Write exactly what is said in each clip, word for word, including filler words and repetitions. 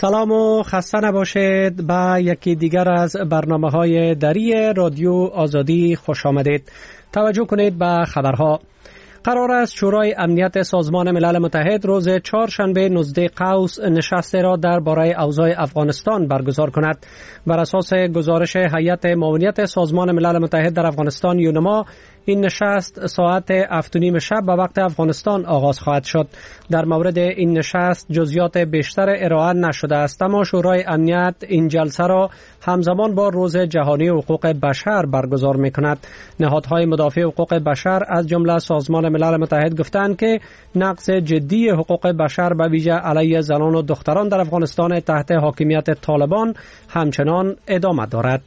سلام و خسته نباشید. به یکی دیگر از برنامه‌های دری رادیو آزادی خوش آمدید. توجه کنید به خبرها. قرار است شورای امنیت سازمان ملل متحد روز چهارشنبه نوزدهم قوس نشست را درباره اوضاع افغانستان برگزار کند. بر اساس گزارش هیئت معاونیت سازمان ملل متحد در افغانستان یونما، این نشست ساعت هفت و نیم شب به وقت افغانستان آغاز خواهد شد. در مورد این نشست جزئیات بیشتر ارائه نشده است، اما شورای امنیت این جلسه را همزمان با روز جهانی حقوق بشر برگزار می‌کند. نهادهای مدافع حقوق بشر از جمله سازمان ملل متحد گفتند که نقض جدی حقوق بشر به ویژه علیه زنان و دختران در افغانستان تحت حاکمیت طالبان همچنان ادامه دارد.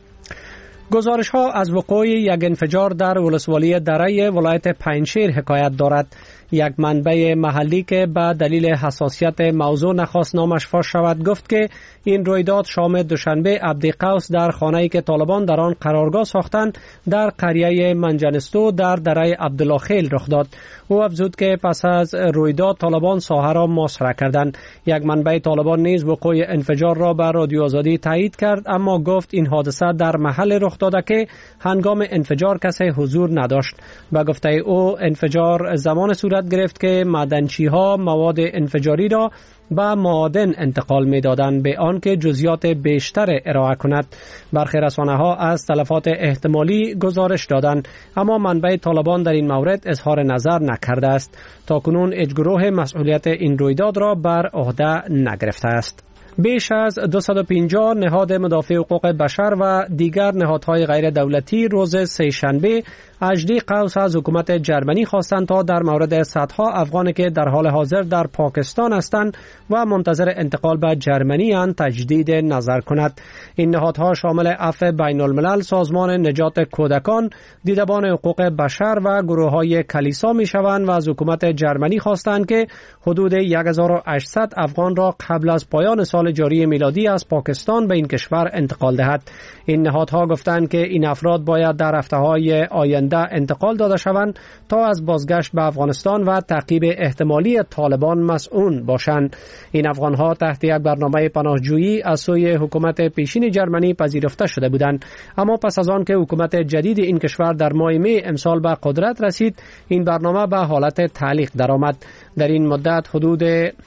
گزارش ها از وقوع یک انفجار در ولسوالی دره ولایت پنجشیر حکایت دارد. یک منبع محلی که به دلیل حساسیت موضوع نخواست نامش فاش شود گفت که این رویداد شام دوشنبه عبدی قوس در خانه‌ای که طالبان در آن قرارگاه ساختند در قریه منجنستو در دره عبدالله خیل رخ داد. او افزود که پس از رویداد طالبان ساحه را محاصره کردند. یک منبع طالبان نیز وقوع انفجار را به رادیو آزادی تایید کرد، اما گفت این حادثه در محل رخ داده که هنگام انفجار کسی حضور نداشت. به گفته او انفجار زمان صورت گرفت که معدنچی‌ها مواد انفجاری را به معادن انتقال می‌دادند به آنکه جزئیات بیشتر ارائه کند. برخی رسانه‌ها از تلفات احتمالی گزارش دادند، اما منبع طالبان در این مورد اظهار نظر نکرده است. تاکنون هیچ گروه مسئولیت این رویداد را بر عهده نگرفته است. بیش از دویست و پنجاه نهاد مدافع حقوق بشر و دیگر نهادهای غیر دولتی روز سه‌شنبه هجدهم قوس از حکومت جرمنی خواستند تا در مورد صدها افغانی که در حال حاضر در پاکستان هستند و منتظر انتقال به جرمنی اند تجدید نظر کند. این نهادها شامل عفو بین الملل، سازمان نجات کودکان، دیدبان حقوق بشر و گروه‌های کلیسا می‌شوند و از حکومت جرمنی خواستند که حدود هزار و هشتصد افغان را قبل از پایان سال جاری میلادی از پاکستان به این کشور انتقال دهد. این نهادها گفتند که این افراد باید در هفته‌های آینده انتقال داده شوند تا از بازگشت به افغانستان و تعقیب احتمالی طالبان مسئول باشند. این افغانها تحت یک برنامه پناهجویی از سوی حکومت پیشین جرمنی پذیرفته شده بودند، اما پس از آن که حکومت جدید این کشور در ماه می امسال به قدرت رسید، این برنامه به حالت تعلیق درآمد. در این مدت حدود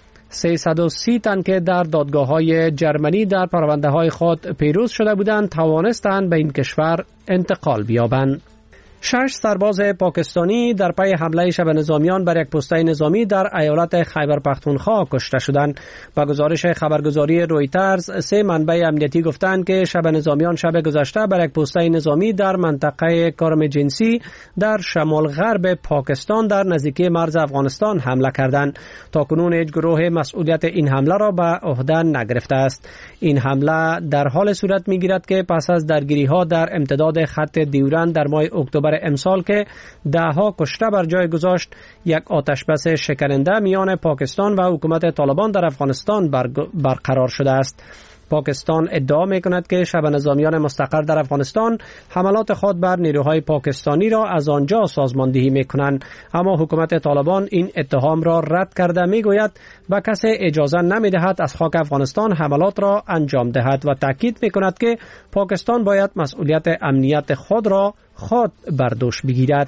سیصد و سی تن که در دادگاه‌های جرمنی در پرونده‌های خود پیروز شده بودند توانستند به این کشور انتقال بیابند. شش سرباز پاکستانی در پی حمله شب نظامیان بر یک پسته نظامی در ایالت خیبر پختونخوا کشته شدند. با گزارش خبرگزاری رویترز، سه منبع امنیتی گفتند که شب نظامیان شب گذشته بر یک پسته نظامی در منطقه کارم جنسی در شمال غرب پاکستان در نزدیکی مرز افغانستان حمله کردند. تاکنون هیچ گروه مسئولیت این حمله را به عهده نگرفته است. این حمله در حال صورت می‌گیرد که پس از درگیری‌ها در امتداد خط دیورند در ماه اکتبر امسال که دهها کشته بر جای گذاشت، یک آتش بس شکننده میان پاکستان و حکومت طالبان در افغانستان برقرار شده است. پاکستان ادعا می‌کند که شب نظامیان مستقر در افغانستان حملات خود بر نیروهای پاکستانی را از آنجا سازماندهی می‌کنند، اما حکومت طالبان این اتهام را رد کرده می‌گوید به کسی اجازه نمی‌دهد از خاک افغانستان حملات را انجام دهد و تاکید می‌کند که پاکستان باید مسئولیت امنیت خود را خود بر دوش بگیرد.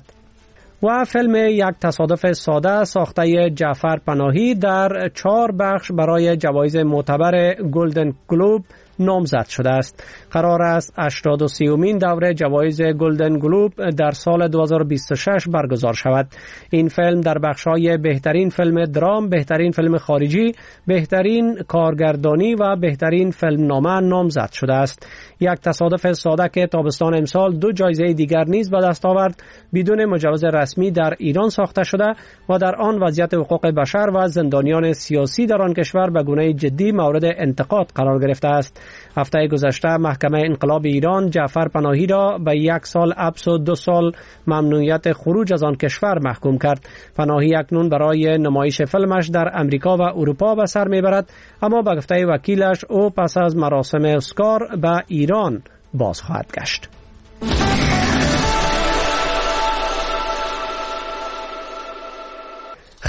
و فیلم یک تصادف ساده ساخته جعفر پناهی در چهار بخش برای جوایز معتبر گلدن گلوب نامزد شده است. قرار است هشتاد و سومین دوره جوایز گلدن گلوب در سال دو هزار و بیست و شش برگزار شود. این فیلم در بخش‌های بهترین فیلم درام، بهترین فیلم خارجی، بهترین کارگردانی و بهترین فیلم نامه نامزد شده است. یک تصادف ساده که تابستان امسال دو جایزه دیگر نیز به دست آورد، بدون مجوز رسمی در ایران ساخته شده و در آن وضعیت حقوق بشر و زندانیان سیاسی در آن کشور به گونه جدی مورد انتقاد قرار گرفته است. هفته گذشته محکمه انقلاب ایران جعفر پناهی را به یک سال حبس و دو سال ممنوعیت خروج از آن کشور محکوم کرد. پناهی اکنون برای نمایش فیلمش در امریکا و اروپا به سر میبرد، اما به گفته وکیلش او پس از مراسم اسکار به ایران باز خواهد گشت.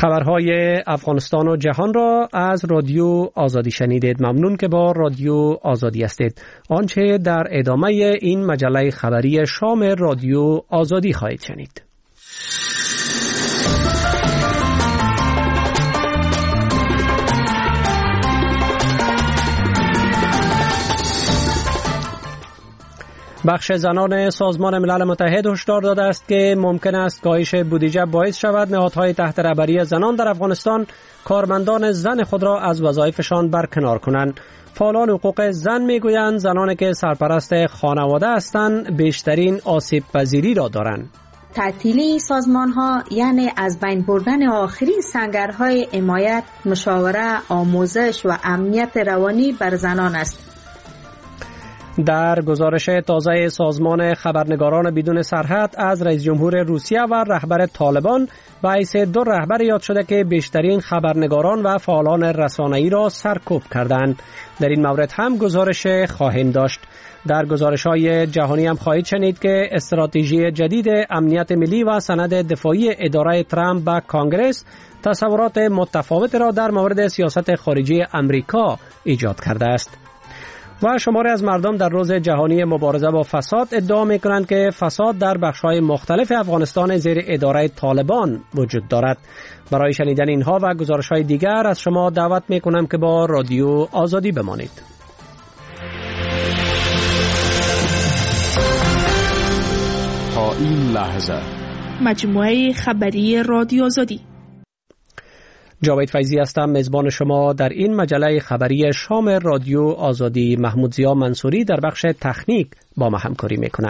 خبرهای افغانستان و جهان را از رادیو آزادی شنیدید. ممنون که با رادیو آزادی هستید. آنچه در ادامه این مجله خبری شام رادیو آزادی خواهید شنید. بخش زنان سازمان ملل متحد هشدار داده است که ممکن است کاهش بودجه باعث شود نهادهای تحت رهبری زنان در افغانستان کارمندان زن خود را از وظایفشان برکنار کنند. فعالان حقوق زن میگویند زنانی که سرپرست خانواده هستند بیشترین آسیب پذیری را دارند. تعطیلی سازمان ها یعنی از بین بردن آخرین سنگرهای حمایت، مشاوره، آموزش و امنیت روانی بر زنان است. در گزارش تازه سازمان خبرنگاران بدون سرحد از رئیس جمهور روسیه و رهبر طالبان به حیث دو رهبر یاد شده که بیشترین خبرنگاران و فعالان رسانه‌ای را سرکوب کردند. در این مورد هم گزارش خواهیم داشت. در گزارش‌های جهانی هم خواهید شنید که استراتژی جدید امنیت ملی و سند دفاعی اداره ترامپ به کانگرس تصورات متفاوت را در مورد سیاست خارجی امریکا ایجاد کرده است. و شماری از مردم در روز جهانی مبارزه با فساد ادعا می‌کنند که فساد در بخش‌های مختلف افغانستان زیر اداره طالبان وجود دارد. برای شنیدن اینها و گزارش‌های دیگر از شما دعوت می‌کنم که با رادیو آزادی بمانید. تا این لحظه مجموعه خبری رادیو آزادی. جاوید فیضی هستم، میزبان شما در این مجله خبری شام رادیو آزادی. محمود زیا منصوری در بخش تکنیک با ما همکاری میکنه.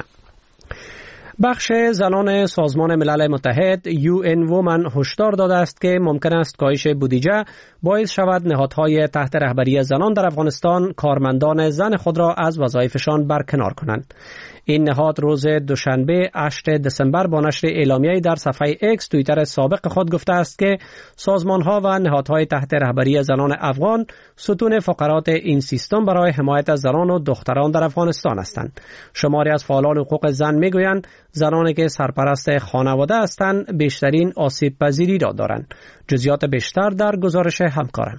بخش زنان سازمان ملل متحد یو ان وومن هشدار داده است که ممکن است کاهش بودجه باعث شود نهادهای تحت رهبری زنان در افغانستان کارمندان زن خود را از وظایفشان برکنار کنند. این نهاد روز دوشنبه هشتم دسامبر با نشر اعلامیه‌ای در صفحه اکس توییتر سابق خود گفته است که سازمان‌ها و نهادهای تحت رهبری زنان افغان ستون فقرات این سیستم برای حمایت از زنان و دختران در افغانستان هستند. شماری از فعالان حقوق زن میگویند زنانی که سرپرست خانواده هستند بیشترین آسیب پذیری را دارند. جزئیات بیشتر در گزارش همکارم.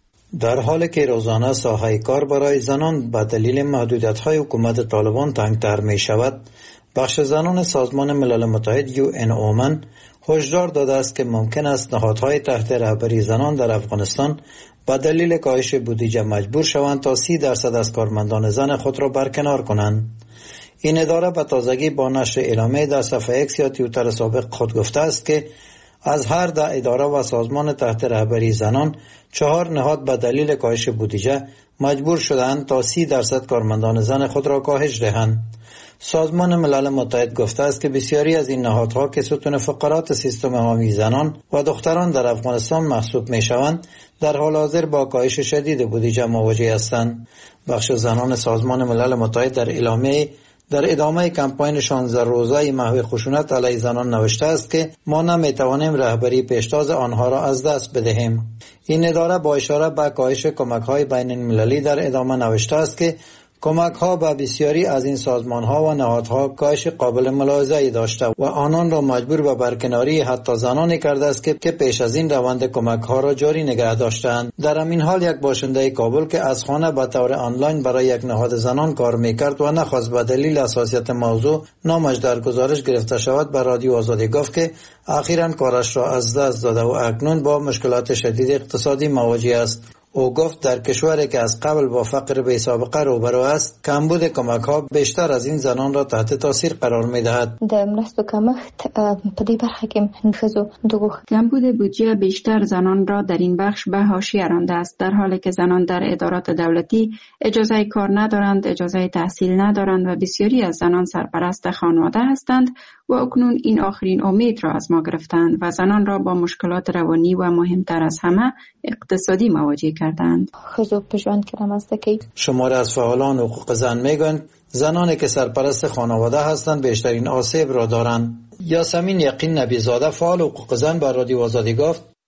در حالی که روزانه ساحه کار برای زنان به دلیل محدودیت‌های حکومت طالبان تنگتر می شود، بخش زنان سازمان ملل متحد یو ان وومن هشدار داده است که ممکن است نهادهای تحت رهبری زنان در افغانستان به دلیل کاهش بودجه مجبور شوند تا سی درصد از کارمندان زن خود را برکنار کنند. این اداره به تازگی با نشر اعلامیه در صفحه اکس یا توییتر سابق خود گفته است که از هر ده اداره و سازمان تحت رهبری زنان چهار نهاد به دلیل کاهش بودجه مجبور شدند تا سی درصد کارمندان زن خود را کاهش دهند. سازمان ملل متحد گفته است که بسیاری از این نهادها که ستون فقرات سیستم حامی زنان و دختران در افغانستان محسوب می شوند در حال حاضر با کاهش شدید بودجه مواجه هستند. بخش زنان سازمان ملل متحد در اعلامیه در ادامه کمپاین شانزده روزه محو خشونت علیه زنان نوشته است که ما نمیتوانیم رهبری پیشتاز آنها را از دست بدهیم. این اداره با اشاره به کاهش کمک‌های بین المللی در ادامه نوشته است که کمک‌ها به بسیاری از این سازمان‌ها و نهادها کاهش قابل ملاحظه‌ای داشته و آنان را مجبور به برکناری حتی زنانی کرده است که پیش از این روند کمک‌ها را جاری نگه داشتند. در همین حال یک باشنده کابل که از خانه به طور آنلاین برای یک نهاد زنان کار می‌کرد و نخواست به دلیل حساسیت موضوع نامش در گزارش گرفته شود به رادیو آزادی گفت که اخیراً کارش را از دست داده و اکنون با مشکلات شدید اقتصادی مواجه است. او گفت در کشوری که از قبل با فقر بی سابقه روبرو است، کمبود کمک‌ها بیشتر از این زنان را تحت تاثیر قرار می‌دهد. د مرستو کمښت په دې برخه کې ښځو دغه کمبود بودجه بیشتر زنان را در این بخش به حاشیه رانده است، در حالی که زنان در ادارات دولتی اجازه کار ندارند، اجازه تحصیل ندارند و بسیاری از زنان سرپرست خانواده هستند و اکنون این آخرین امید را از ما گرفتند و زنان را با مشکلات روانی و مهمتر از همه اقتصادی مواجه کردند. ښځو په ژوند کې رامنځته کوي. شماره از فعالان حقوق زن میگویند زنانی که سرپرست خانواده هستند بیشترین آسیب را دارند. یاسمین یقین نبیزاده فعال حقوق زن با رادیو آزادی گفت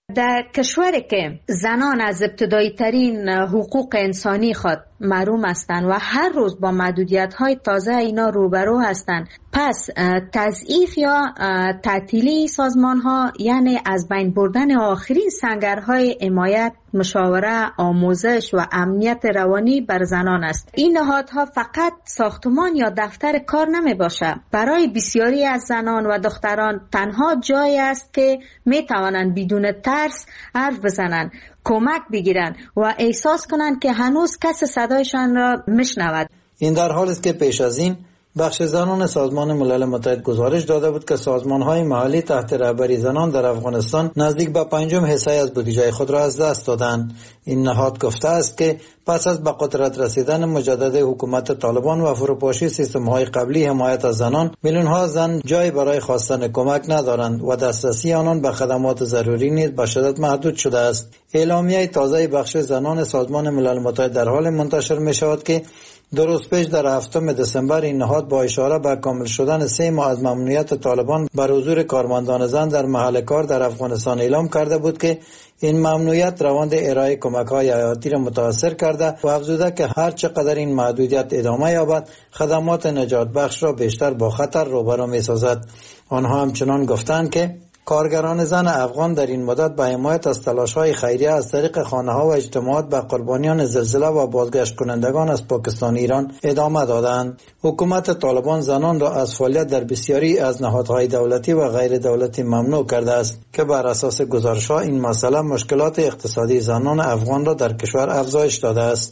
در کشوری که زنان از ابتدایی ترین حقوق انسانی خود محروم هستند و هر روز با محدودیت های تازه اینا روبرو هستند، پس تضعیف یا تعطیلی سازمان ها یعنی از بین بردن آخرین سنگرهای حمایت، مشاوره، آموزش و امنیت روانی بر زنان است. این نهادها فقط ساختمان یا دفتر کار نمی باشه. برای بسیاری از زنان و دختران تنها جایی است که می توانند بدون ترس حرف بزنند، کمک بگیرند و احساس کنند که هنوز کس صدایشان را میشنود. این در حالی است که پیش از این بخش زنان سازمان ملل متحد گزارش داده بود که سازمان‌های محلی تحت رهبری زنان در افغانستان نزدیک به پنجم حصه از بودجه خود را از دست دادند. این نهاد گفته است که پس از به قدرت رسیدن مجدد حکومت طالبان و فروپاشی سیستم‌های قبلی حمایت از زنان، میلیون‌ها زن جای برای خواستن کمک ندارند و دسترسی آنان به خدمات ضروری نیز به شدت محدود شده است. اعلامیه تازه بخش زنان سازمان ملل متحد در حال منتشر می‌شود که دو روز پیش در هفتم دسامبر این نهاد با اشاره به کامل شدن سه ماه از ممنوعیت طالبان بر حضور کارمندان زن در محل کار در افغانستان اعلام کرده بود که این ممنوعیت روند ارائه کمک‌های حیاتی را متاثر کرده و افزوده که هر چقدر این محدودیت ادامه یابد خدمات نجات بخش را بیشتر با خطر روبرو می‌سازد. آنها همچنان گفتند که کارگران زن افغان در این مدت به حمایت از تلاش‌های خیریه از طریق خانه‌ها و اجتماعات به قربانیان زلزله و بازگشت کنندگان از پاکستان ایران ادامه دادند. حکومت طالبان زنان را از فعالیت در بسیاری از نهادهای دولتی و غیر دولتی ممنوع کرده است که بر اساس گزارش‌ها این مسئله مشکلات اقتصادی زنان افغان را در کشور افزایش داده است.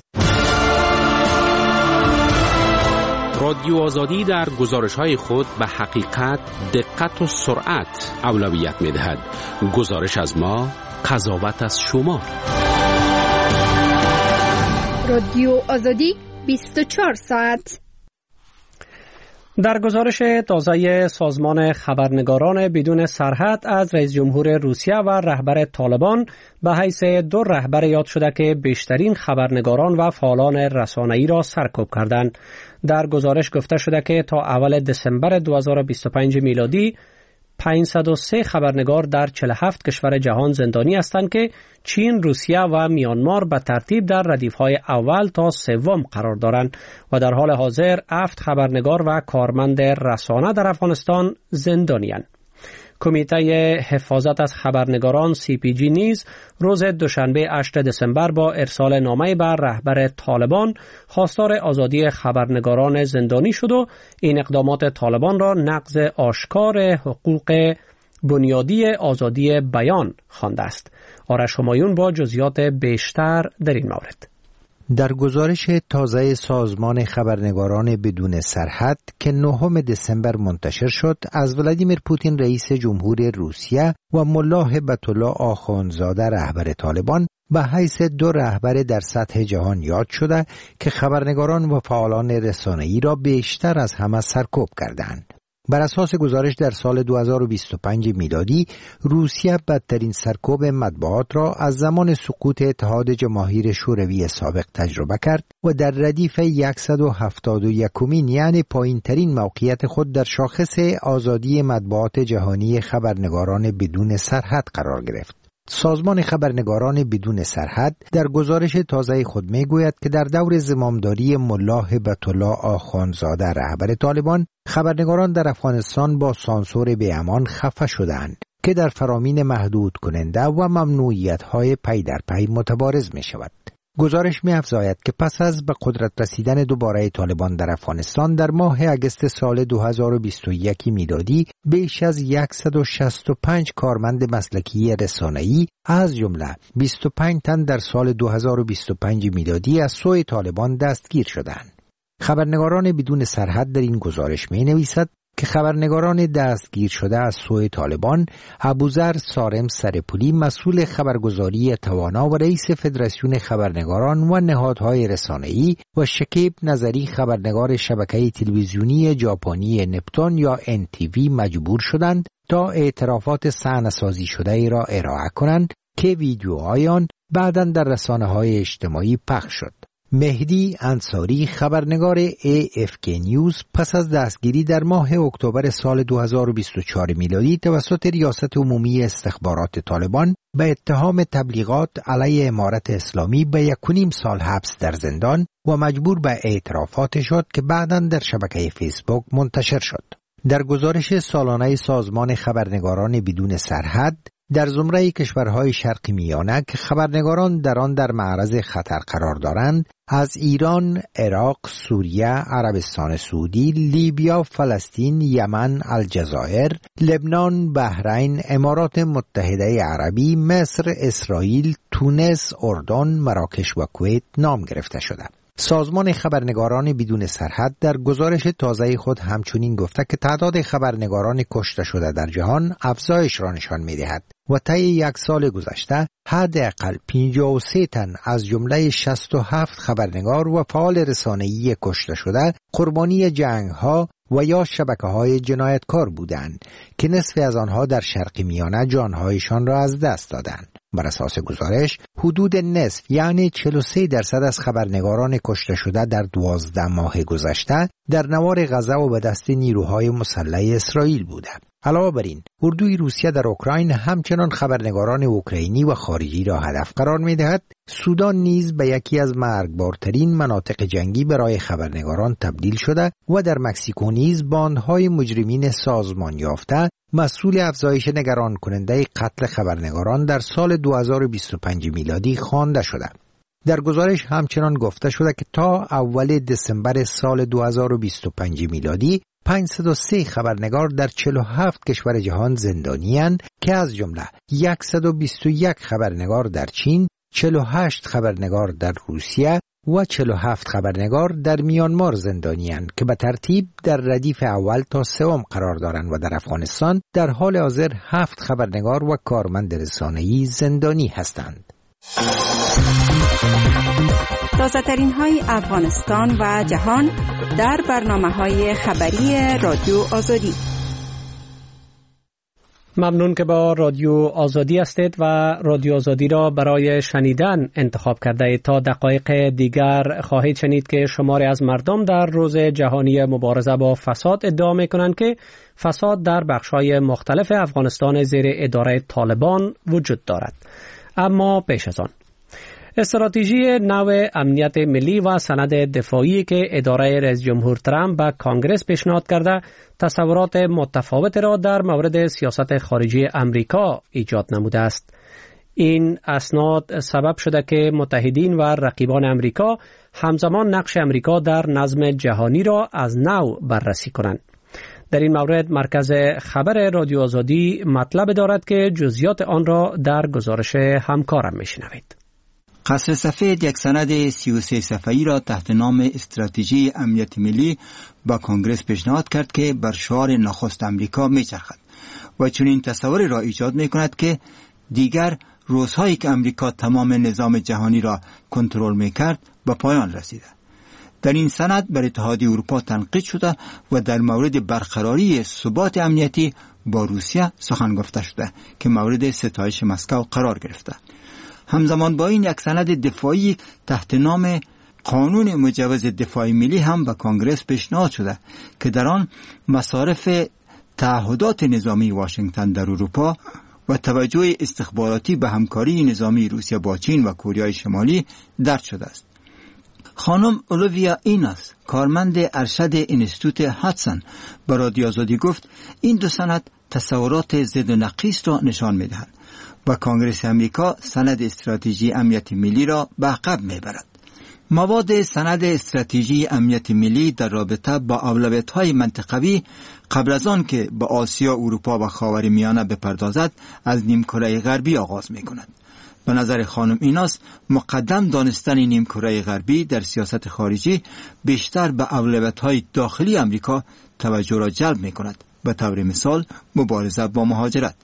رادیو آزادی در گزارش‌های خود به حقیقت، دقت و سرعت اولویت می‌دهد. گزارش از ما، قضاوت از شما. رادیو آزادی بیست و چهار ساعت. در گزارش تازه سازمان خبرنگاران بدون سرحد از رئیس جمهور روسیه و رهبر طالبان به حیث دو رهبر یاد شده که بیشترین خبرنگاران و فعالان رسانه‌ای را سرکوب کردند. در گزارش گفته شده که تا اول دسامبر دو هزار و بیست و پنج میلادی پانصد و سه خبرنگار در چهل و هفت کشور جهان زندانی هستند که چین، روسیه و میانمار به ترتیب در ردیف‌های اول تا سوم قرار دارند و در حال حاضر هفت خبرنگار و کارمند رسانه در افغانستان زندانی‌اند. کمیته حفاظت از خبرنگاران سی پی جی نیز روز دوشنبه هشتم دسامبر با ارسال نامه به رهبر طالبان خواستار آزادی خبرنگاران زندانی شد و این اقدامات طالبان را نقض آشکار حقوق بنیادی آزادی بیان خوانده است. آرش همایون با جزئیات بیشتر در این مورد. در گزارش تازه سازمان خبرنگاران بدون سرحد که نهم دسامبر منتشر شد، از ولادیمیر پوتین رئیس جمهور روسیه و ملا هیبت الله آخوندزاده رهبر طالبان به حیث دو رهبر در سطح جهان یاد شده که خبرنگاران و فعالان رسانه‌ای را بیشتر از همه سرکوب کردند. بر اساس گزارش در سال دو هزار و بیست و پنج میلادی روسیه بدترین سرکوب مطبوعات را از زمان سقوط اتحاد جماهیر شوروی سابق تجربه کرد و در ردیف صد و هفتاد و یک یعنی پایین ترین موقعیت خود در شاخص آزادی مطبوعات جهانی خبرنگاران بدون سرحد قرار گرفت. سازمان خبرنگاران بدون سرحد در گزارش تازه خود میگوید که در دور زمامداری ملا هیبت الله آخوندزاده رهبر طالبان، خبرنگاران در افغانستان با سانسور بی‌امان خفه شدند که در فرامین محدود کننده و ممنوعیت‌های پی در پی متبارز می شود. گزارش می افزاید که پس از به قدرت رسیدن دوباره طالبان در افغانستان در ماه اگست سال دو هزار و بیست و یک میلادی بیش از صد و شصت و پنج کارمند مسلکی رسانه‌ای از جمله بیست و پنج تن در سال دو هزار و بیست و پنج میلادی از سوی طالبان دستگیر شدند. خبرنگاران بدون سرحد در این گزارش می نویسد که خبرنگاران دستگیر شده از سوی طالبان ابوذر سارم سرپولی مسئول خبرگزاری توانا و رئیس فدراسیون خبرنگاران و نهادهای رسانه‌ای و شکیب نظری خبرنگار شبکه تلویزیونی ژاپنی نپتون یا ان تی وی مجبور شدند تا اعترافات صحنه‌سازی شده ای را ارائه کنند که ویدیوهای آن بعداً در رسانه‌های اجتماعی پخش شد. مهدی انصاری خبرنگار ای اف کی نیوز پس از دستگیری در ماه اکتبر سال دو هزار و بیست و چهار میلادی توسط ریاست عمومی استخبارات طالبان به اتهام تبلیغات علیه امارت اسلامی به یک و نیم سال حبس در زندان و مجبور به اعترافات شد که بعداً در شبکه فیسبوک منتشر شد. در گزارش سالانه سازمان خبرنگاران بدون سرحد در زمره کشورهای شرق میانه که خبرنگاران در آن در معرض خطر قرار دارند، از ایران، عراق، سوریه، عربستان سعودی، لیبیا، فلسطین، یمن، الجزایر، لبنان، بحرین، امارات متحده عربی، مصر، اسرائیل، تونس، اردن، مراکش و کویت نام گرفته شده. سازمان خبرنگاران بدون سرحد در گزارش تازه خود همچنین گفته که تعداد خبرنگاران کشته شده در جهان افزایش را نشان می‌دهد و طی یک سال گذشته حداقل پنجاه و سه تن از جمله شصت و هفت خبرنگار و فعال رسانه‌ای کشته شده قربانی جنگ‌ها و یا شبکه‌های جنایتکار بودند که نصف از آنها در شرق میانه جان‌هایشان را از دست دادند. بر اساس گزارش حدود نصف یعنی چهل و سه درصد از خبرنگاران کشته شده در دوازده ماه گذشته در نوار غزه و به دست نیروهای مسلح اسرائیل بوده. علاوه بر این، اردوی روسیه در اوکراین همچنان خبرنگاران اوکراینی و خارجی را هدف قرار می‌دهد. سودان نیز به یکی از مرگبارترین مناطق جنگی برای خبرنگاران تبدیل شده و در مکزیکو نیز باندهای مجرمین سازمان یافته مسئول افزایش نگران کننده قتل خبرنگاران در سال دو هزار و بیست و پنج میلادی خوانده شده. در گزارش همچنان گفته شده که تا اول دسامبر سال دو هزار و بیست و پنج میلادی پانصد و سه خبرنگار در چهل و هفت کشور جهان زندانی اند که از جمله صد و بیست و یک خبرنگار در چین، چهل و هشت خبرنگار در روسیه و چهل و هفت خبرنگار در میانمار زندانی اند که به ترتیب در ردیف اول تا سوم قرار دارند و در افغانستان در حال حاضر هفت خبرنگار و کارمند رسانه‌ای زندانی هستند. تازه ترین های افغانستان و جهان در برنامه های خبری رادیو آزادی. ممنون که با رادیو آزادی هستید و رادیو آزادی را برای شنیدن انتخاب کرده اید. تا دقایق دیگر خواهید شنید که شماری از مردم در روز جهانی مبارزه با فساد ادعا می کنند که فساد در بخش‌های مختلف افغانستان زیر اداره طالبان وجود دارد. اما پیش از آن استراتژی نو امنیت ملی و سند دفاعی که اداره رئیس جمهور ترامپ به کانگرس پیشنهاد کرده تصورات متفاوت را در مورد سیاست خارجی امریکا ایجاد نموده است. این اسناد سبب شده که متحدین و رقیبان امریکا همزمان نقش امریکا در نظم جهانی را از نو بررسی کنند. در این مورد مرکز خبر رادیو آزادی مطلب دارد که جزئیات آن را در گزارش همکارم میشنوید. قصر سفید یک سند سی و سه صفحه‌ای را تحت نام استراتژی امنیت ملی با کانگرس پیشنهاد کرد که بر شعار نخست امریکا میچرخد و چنین تصوری را ایجاد میکند که دیگر روزهایی که امریکا تمام نظام جهانی را کنترل میکرد به پایان رسیده. در این سند بر اتحادیه اروپا تنقید شده و در مورد برقراری ثبات امنیتی با روسیه سخن گفته شده که مورد ستایش مسکو قرار گرفته. همزمان با این یک سند دفاعی تحت نام قانون مجوز دفاع ملی هم به کانگرس پیشنهاد شده که در آن مصارف تعهدات نظامی واشنگتن در اروپا و توجه استخباراتی به همکاری نظامی روسیه با چین و کره شمالی درج شده است. خانم اولویا ایناس، کارمند ارشد انستیتوت هاتسون، به رادیو آزادی گفت این دو سند تصورات ضد و نقیض را نشان می‌دهند و کانگرس امریکا سند استراتژی امنیت ملی را به عقب می‌برد. مواد سند استراتژی امنیت ملی در رابطه با اولویت‌های منطقوی قبل از آن که به آسیا، اروپا و خاورمیانه بپردازد از نیمکره غربی آغاز می‌کند. به نظر خانم ایناس مقدم دانستن نیمکره غربی در سیاست خارجی بیشتر به اولویت‌های داخلی امریکا توجه را جلب می‌کند، به طور مثال مبارزه با مهاجرت.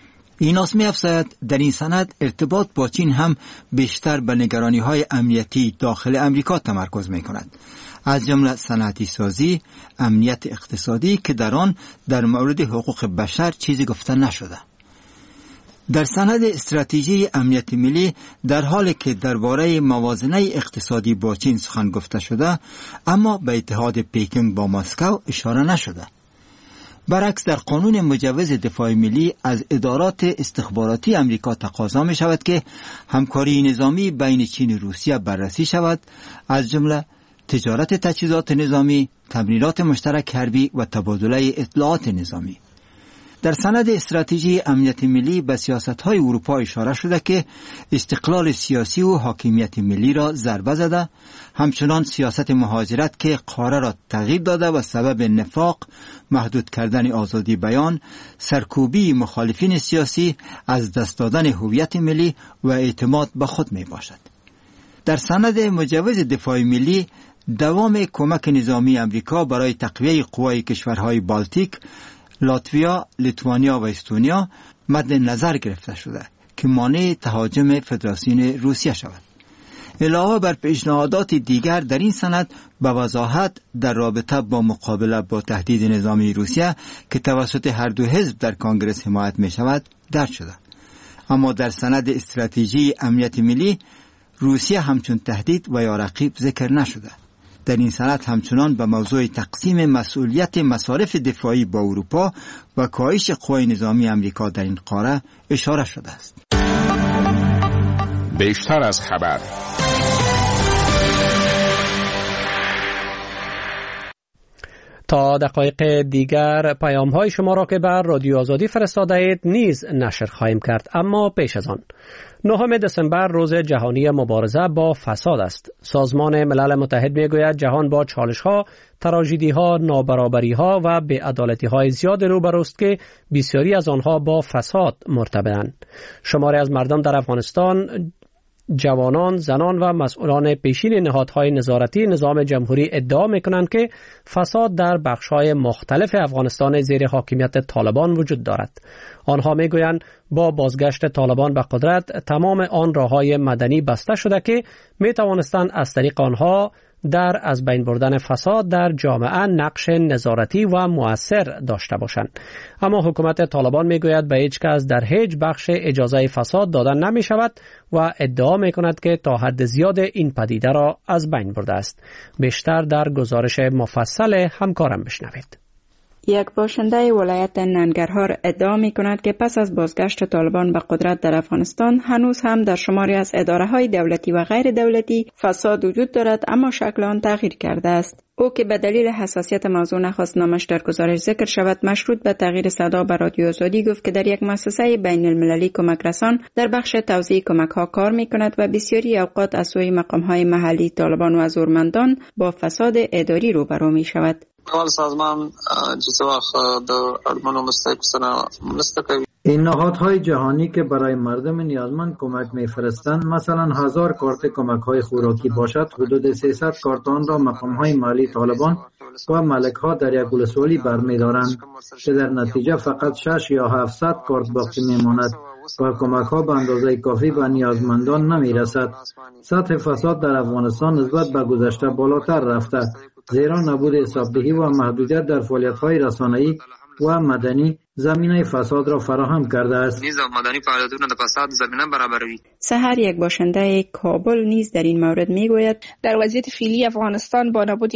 ایناس می‌افزاید در این سند ارتباط با چین هم بیشتر به نگرانی‌های امنیتی داخل امریکا تمرکز می‌کند، از جمله صنعتی سازی، امنیت اقتصادی که در آن در مورد حقوق بشر چیزی گفته نشده. در سند استراتژی امنیت ملی در حالی که درباره موازنه اقتصادی با چین سخن گفته شده، اما به اتحاد پکینگ با مسکو اشاره نشده. برعکس در قانون مجوز دفاع ملی از ادارات استخباراتی امریکا تقاضا می شود که همکاری نظامی بین چین و روسیه بررسی شود، از جمله تجارت تجهیزات نظامی، تمرینات مشترک حربی و تبادله اطلاعات نظامی. در سند استراتژی امنیت ملی به سیاست‌های اروپا اشاره شده که استقلال سیاسی و حاکمیت ملی را ضربه زده، همچنان سیاست مهاجرت که قاره را تغییر داده و سبب نفاق، محدود کردن آزادی بیان، سرکوبی مخالفین سیاسی، از دست دادن هویت ملی و اعتماد به خود می باشد. در سند مجوز دفاع ملی دوام کمک نظامی امریکا برای تقویه قوای کشورهای بالتیک، لاتویا، لیتوانیا و استونیا مد نظر گرفته شده که مانع تهاجم فدراسیون روسیه شود. علاوه بر پیشنهادات دیگر در این سند به وضاحت در رابطه با مقابله با تهدید نظامی روسیه که توسط هر دو حزب در کنگره حمایت می شود درج شده. اما در سند استراتژی امنیت ملی روسیه همچون تهدید و یا رقیب ذکر نشده. در این سند همچنان به موضوع تقسیم مسئولیت مصارف دفاعی با اروپا و کاهش قوای نظامی امریکا در این قاره اشاره شده است. بیشتر از خبر. تا دقایق دیگر پیام های شما را که بر رادیو آزادی فرستاده اید نیز نشر خواهیم کرد، اما پیش از آن نهم دسامبر روز جهانی مبارزه با فساد است. سازمان ملل متحد میگوید جهان با چالش ها، تراژدی ها، نابرابری ها و بی‌عدالتی های زیاد روبروست که بسیاری از آنها با فساد مرتبطند. شماری از مردم در افغانستان، جوانان، زنان و مسئولان پیشین نهادهای نظارتی نظام جمهوری ادعا میکنند که فساد در بخش‌های مختلف افغانستان زیر حاکمیت طالبان وجود دارد. آنها میگویند با بازگشت طالبان به قدرت تمام آن راه‌های مدنی بسته شده که میتوانستند از طریق آنها در از بین بردن فساد در جامعه نقش نظارتی و مؤثر داشته باشند. اما حکومت طالبان میگوید به هیچ کس در هیچ بخش اجازه فساد دادن نمی شود و ادعا می کند که تا حد زیاد این پدیده را از بین برده است. بیشتر در گزارش مفصل همکارم بشنوید. یک باشنده ولایت ننگرهار ادعا می کند که پس از بازگشت طالبان به قدرت در افغانستان هنوز هم در شماری از اداره های دولتی و غیر دولتی فساد وجود دارد، اما شکل آن تغییر کرده است. او که به دلیل حساسیت موضوع نخواست نامش در گزارش ذکر شود، مشروط به تغییر صدا به رادیو آزادی گفت که در یک مؤسسه بین المللی کمک رسان در بخش توزیع کمک ها کار می کند و بسیاری اوقات از سوی مقام های محلی طالبان و زورمندان با فساد اداری روبرو می شود. اول سازمان چه وقت در ارمان و مستقصنا مستقیم این نهادهای جهانی که برای مردم نیازمند کمک میفرستند، مثلا هزار کارت کمک های خوراکی باشد، حدود سیصد کارتان را مقام های مالی طالبان و ملک ها در یک ولسوالی برمیدارند که در نتیجه فقط شش یا هفتصد کارت باقی میماند و کمک ها به اندازه کافی به نیازمندان نمیرسد. سطح فساد در افغانستان نسبت به گذشته بالاتر رفته، زیرا نبود حسابدهی و محدودیت در فعالیت‌های رسانه‌ای و مدنی زمینه فساد را فراهم کرده است. نیز مدنی فعالیتونه د فساد زمینه برابروي. سحر یک باشنده کابل نیز در این مورد میگوید در وضعیت فعلی افغانستان با نبود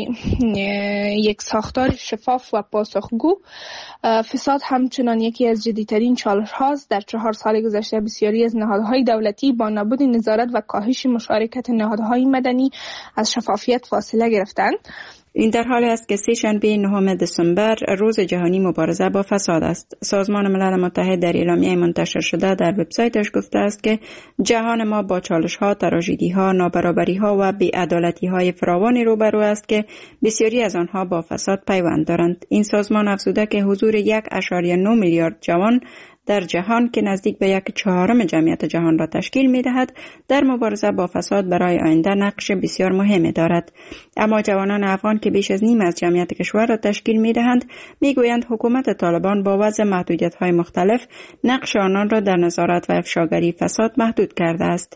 یک ساختار شفاف و پاسخگو، فساد همچنان یکی از جدی‌ترین چالش هاست. در چهار سال گذشته بسیاری از نهادهای دولتی با نبود نظارت و کاهش مشارکت نهادهای مدنی از شفافیت فاصله گرفتند. این در حالی است که سه شنبه نهم دسامبر روز جهانی مبارزه با فساد است. سازمان ملل متحد در اعلامیه منتشر شده در وبسایتش گفته است که جهان ما با چالش‌ها، تراژدی‌ها، نابرابری‌ها و بی‌عدالتی‌های فراوانی روبرو است که بسیاری از آنها با فساد پیوند دارند. این سازمان افزوده که حضور یک و نه میلیارد جوان در جهان که نزدیک به یک چهارم جمعیت جهان را تشکیل می دهد در مبارزه با فساد برای آینده نقش بسیار مهمی دارد. اما جوانان افغان که بیش از نیم از جمعیت کشور را تشکیل می دهند می گویند حکومت طالبان با وضع محدودیت های مختلف نقش آنان را در نظارت و افشاگری فساد محدود کرده است.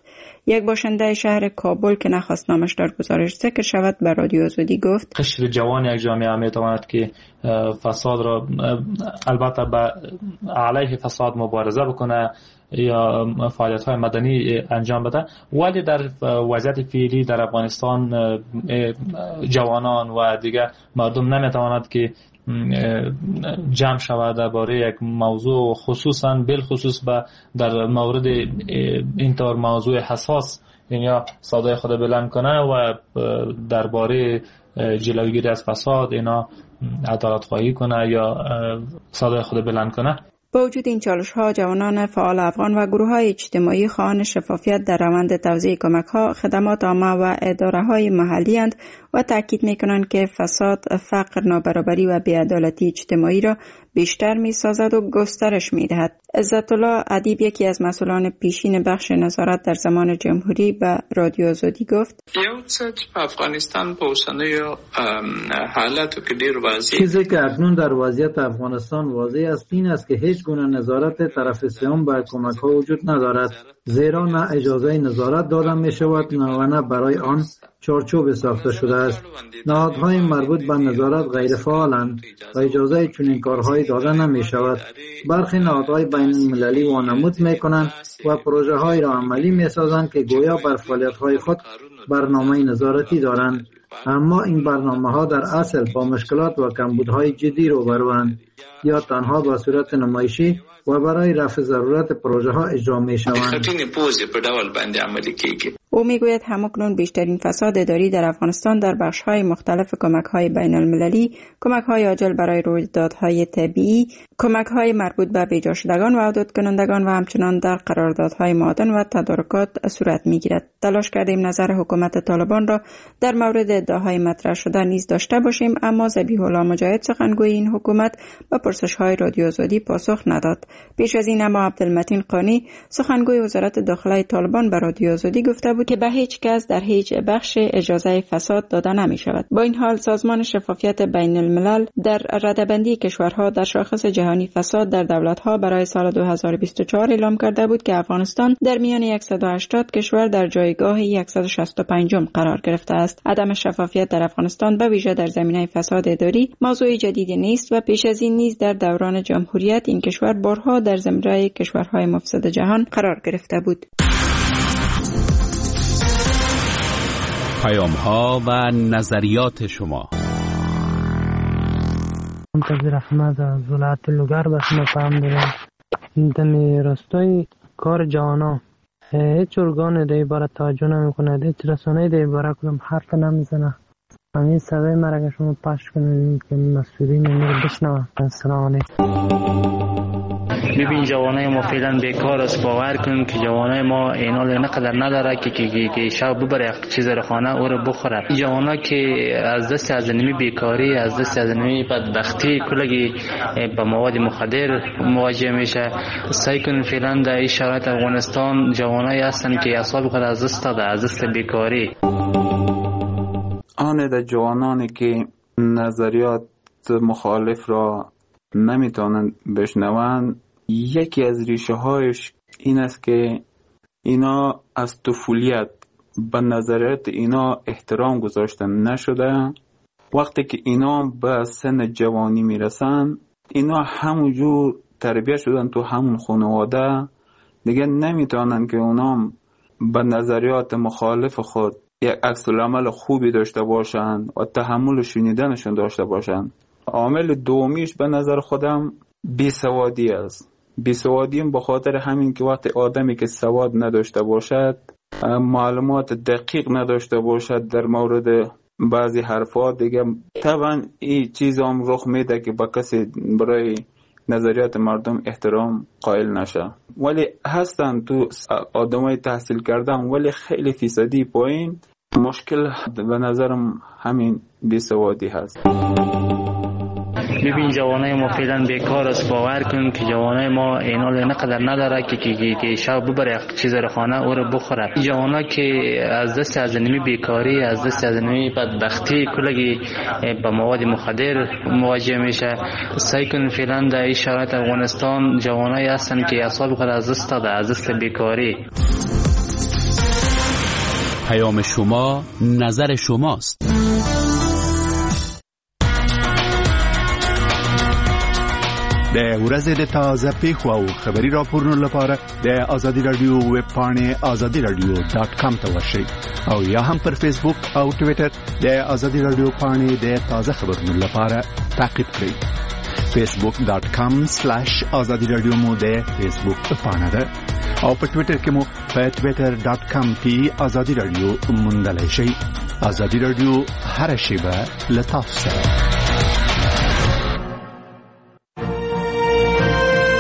یک باشنده شهر کابل که نخواست نامش در گزارش ذکر شود به رادیو آزادی گفت قشر جوان یک جامعه میتواند که فساد را البته به علیه فساد مبارزه بکنه یا فعالیت های مدنی انجام بده، ولی در وضعیت فعلی در افغانستان جوانان و دیگه مردم نمیتواند که جمع شود درباره یک موضوع، خصوصا بالخصوص به در مورد اینطور موضوع حساس، یعنی صدای خود بلند کنه و درباره جلوگیری از فساد اینا عدالت خواهی کنه یا صدای خود بلند کنه. با وجود این چالش‌ها، جوانان فعال افغان و گروه‌های اجتماعی خواهان شفافیت در روند توزیع کمک‌ها، خدمات عامه و اداره‌های محلی اند و تاکید می‌کنند که فساد، فقر، نابرابری و بی‌عدالتی اجتماعی را بیشتر می‌سازد و گسترش می‌دهد. عزت الله ادیب، یکی از مسئولان پیشین بخش نظارت در زمان جمهوری، به رادیو آزادی گفت: یو څه په افغانستان په اوسنیو حالاتو کې ډیر واضح چیزی که اکنون در وضعیت افغانستان واضح است این است که هیچ گونه نظارت طرف سوم بر کمک‌ها وجود ندارد، زیرا نه اجازه نظارت داده می‌شود و نه برای آن چارچوب ساخته شده است. نهادهای مربوط به نظارت غیر فعالند و اجازه چنین کارهایی داده نمی شود. برخی نهادهای بین المللی وانمود می کنند و پروژه های را عملی می سازند که گویا بر فعالیت های خود برنامه نظارتی دارند، اما این برنامه ها در اصل با مشکلات و کمبودهای جدی روبروند یا تنها به صورت نمایشی و برای رفع ضرورت پروژه ها اجرا می شوند. او میگوید همکنون بیشترین فساد اداری در افغانستان در بخش‌های مختلف کمک‌های بین المللی، کمک‌های عاجل برای رویدادهای طبیعی، کمک‌های مربوط به بیجا شدگان و عودت کنندگان و همچنان در قراردادهای معادن و تدارکات صورت می‌گیرد. تلاش کردیم نظر حکومت طالبان را در مورد ادعاهای مطرح شده نیز داشته باشیم، اما ذبیح الله مجاهد، سخنگوی این حکومت، به پرسش‌های رادیو آزادی پاسخ نداد. پیش از این اما عبدالمتین قانی، سخنگوی وزارت داخله طالبان، به رادیو آزادی گفته بود که به هیچ کس در هیچ بخش اجازه فساد داده نمی شود. با این حال سازمان شفافیت بین الملل در رده‌بندی کشورها در شاخص جهانی فساد در دولت‌ها برای سال دو هزار و بیست و چهار اعلام کرده بود که افغانستان در میان صد و هشتاد کشور در جایگاه صد و شصت و پنج قرار گرفته است. عدم شفافیت در افغانستان به ویژه در زمینه فساد اداری موضوع جدیدی نیست و پیش از این نیز در دوران جمهوریت این کشور بارها در زمره کشورهای مفسد جهان قرار گرفته بود. پیام ها و نظریات شما. منتظر احمد از ولایت لوگر به شما پیام دارم. دمی راستای کار جوانا هیچ ارگان در عبارت توجه نمی کند، هیچ رسانه در عبارت کدام حرف نمیزنه. همین صدای مرا که شما پخش کنید که مسئولین رو بشنوه. السلام علیکم. ببین جوانای ما فعلا بیکار است. باور کن که جوانای ما اینال نقدر نداره که که که شب ببره چیز رو خانه او رو بخوره. جوانا که از دست از نمی بیکاری، از دست از نمی بدبختی کلگی با مواد مخدر مواجه میشه. سعی کن فعلا در این شرایط افغانستان جوانای هستن که اعصاب خود از دست داده، از دست بیکاری. آن در جوانانی که نظریات مخالف را نمیتونن بشنون، یکی از ریشه هایش این است که اینا از طفولیت به نظریات اینا احترام گذاشته نشده. وقتی که اینا به سن جوانی میرسن، اینا همونجور تربیت شدن تو همون خانواده، دیگه نمیتونن که اونا به نظریات مخالف خود یک عکس العمل خوبی داشته باشن و تحمل شنیدنشون داشته باشن. عامل دومیش به نظر خودم بیسوادی است. بیسوادی به خاطر همین که وقتی آدمی که سواد نداشته باشد، معلومات دقیق نداشته باشد در مورد بعضی حرفات، دیگه طبعا این چیز هم رخ میده که با کسی برای نظریات مردم احترام قائل نشه. ولی هستن تو آدمای تحصیل کردن ولی خیلی فیصدی پایین. مشکل به نظرم همین بیسوادی هست. ببین جوانای ما فعلا بیکار است. باور کن که جوانای ما اینال نقدر نداره که که که شب ببره چیز رو خانه او رو بخوره. جوانا که از دست از نمی بیکاری، از دست از نمی بدبختی کلگی با مواد مخدر مواجه میشه. سعی کن فعلا در این شرایط افغانستان جوانای هستن که اعصاب خود از دست داده، از دست بیکاری. پیام شما نظر شماست. د ورځې د تازه پیښو او خبري راپورونو لپاره د آزادي رادیو ویب پاڼه آزادي رادیو ډاټ کام ته ورشئ او یا هم پر فیسبوک او ټوئیټر د آزادي رادیو پاڼه د تازه خبرونو لپاره تعقیب کړئ. فیسبوک ډاټ کام سلیش آزادي رادیو مو د فیسبوک پاڼه ده او په ټوئیټر کې مو په ټوئیټر ډاټ کام کې آزادي رادیو موندلای شئ. آزادي رادیو هر شیبه له تاسو سره.